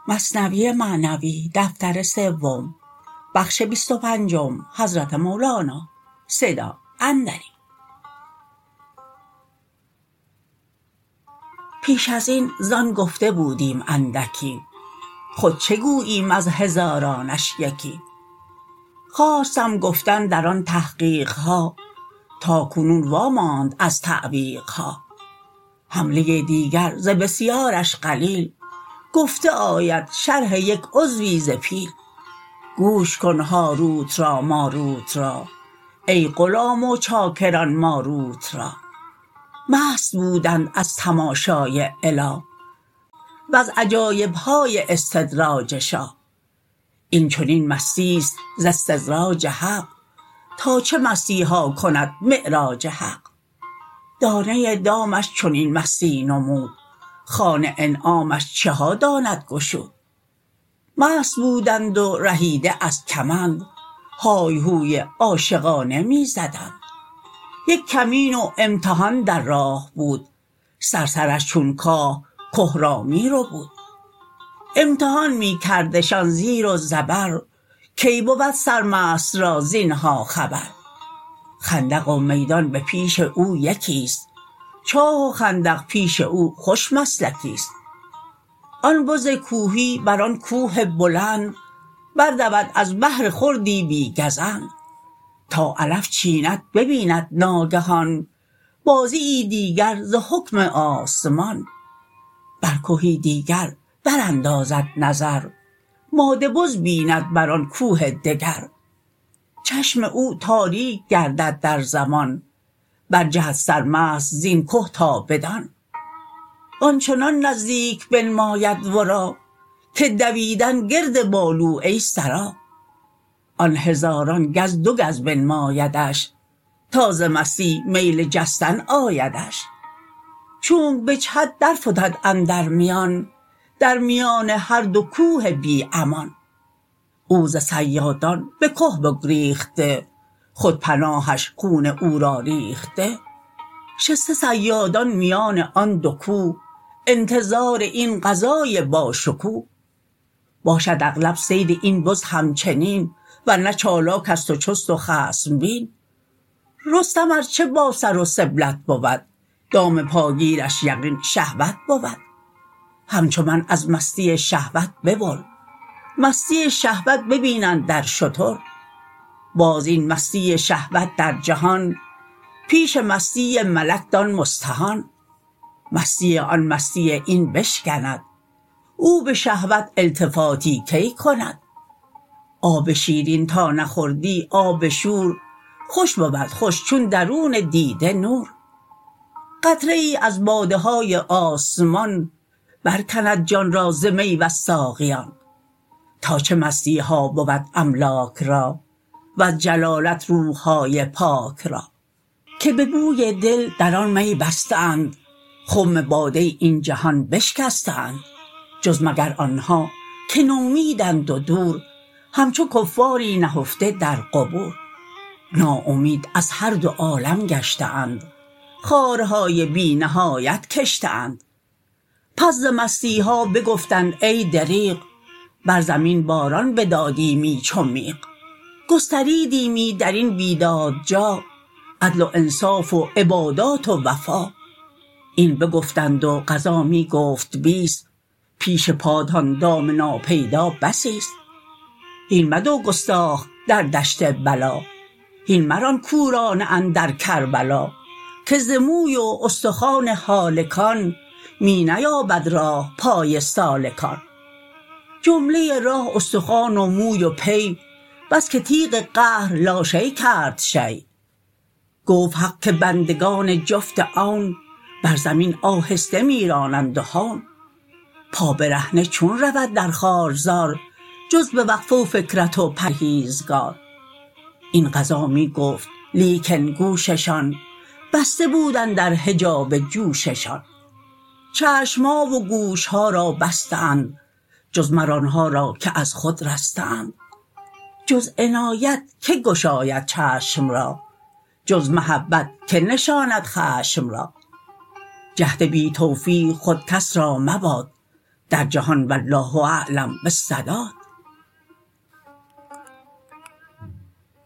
پیش ازین زان گفته بودیم اندکی، خود چه گوییم از هزارانش یکی. خواستم گفتن در آن تحقیقها، تاکنون واماند از تعویقها. حمله دیگر ز بسیارش قلیل، گفته آید شرح یک عضوی ز پیل. گوش کن هاروت را ماروت را، ای غلام و چاکران ماروت را. مست بودند از تماشای اله، وز عجایبهای استدراج شاه. این چنین مستیست ز استدراج حق، تا چه مستیها کند معراج حق. دانه دامش چنین مستی نمود، خوان انعامش چها داند گشود. مست بودند و رهیده از کمند، های هوی عاشقانه می زدند. یک کمین و امتحان در راه بود، صرصرش چون کاه که را می ربود. امتحان می کردشان زیر و زبر، کی بود سرمست را زینها خبر. خندق و میدان به پیش او یکیست، چاه و خندق پیش او خوش مسلکیست. آن بز کوهی بر آن کوه بلند، بر دود از بهر خردی بی گزند. تا علف چیند ببیند ناگهان، بازیی دیگر ز حکم آسمان. بر کهی دیگر بر اندازد نظر، ماده بز بیند بر آن کوه دگر. چشم او تاریک گردد در زمان، بر جهد سرمست زین که تا بدان. آنچنان نزدیک بنماید ورا، که دویدن گرد بالو ای سرا. آن هزاران گز دو گز بنمایدش، تا ز مستی میل جستن آیدش. چونک بجهد در فتد اندر میان، در میان هر دو کوه بی امان. او ز صیادان به که بگریخته، خود پناهش خون او را ریخته. شسته صیادان میان آن دو کوه، انتظار این غذای باشکوه. باشد اغلب صید این بز همچنین، ورنه چالاکست و چست و خصم بین. رستم ارچه با سر و سبلت بود، دام پاگیرش یقین شهوت بود. همچو من از مستی شهوت ببر، مستی شهوت ببین اندر شتر. باز این مستی شهوت در جهان، پیش مستی ملک دان مستهان. مستی آن مستی این بشکند، او به شهوت التفاتی کی کند. آب شیرین تا نخوردی آب شور، خوش بود خوش چون درون دیده نور. قطره ای از باده های آسمان، بر کند جان را ز می وز ساقیان. تا چه مستیها بود املاک را، وز جلالت روحهای پاک را. که به بوی دل در آن می بسته اند، خم باده این جهان بشکسته اند. جز مگر آنها که نومیدند و دور، همچو کفاری نهفته در قبور. ناامید از هر دو عالم گشته اند، خارهای بی نهایت کشته اند. پس ز مستیها بگفتند ای دریغ، بر زمین باران بدادیمی چو میغ. گستریدیمی درین بیداد جا، عدل و انصاف و عبادات و وفا. این بگفتند و قضا می گفت بیست، پیش پادان دام ناپیدا بسیست. هین مدو گستاخ در دشت بلا، هین مران کورانه اندر کربلا. که ز موی و استخوان هالکان، می نیابد راه پای سالکان. جمله راه استخوان و موی و پی، بس که تیغ قهر لاشی کرد شی. گفت حق که بندگان جفت آن، بر زمین آهسته می رانند و هان. پا برهنه چون رود در خارزار، جز به وقفه و فکرت و پرهیزگار. این قضا می گفت لیکن گوششان، بسته بود اندر حجاب جوششان. چشمها و گوشها را بسته اند، جز مر آنها را که از خود رسته اند. جز عنایت که گشاید چشم را، جز محبت که نشاند خشم را. جهد بی توفیق خود کس را مباد، در جهان والله اعلم بالسداد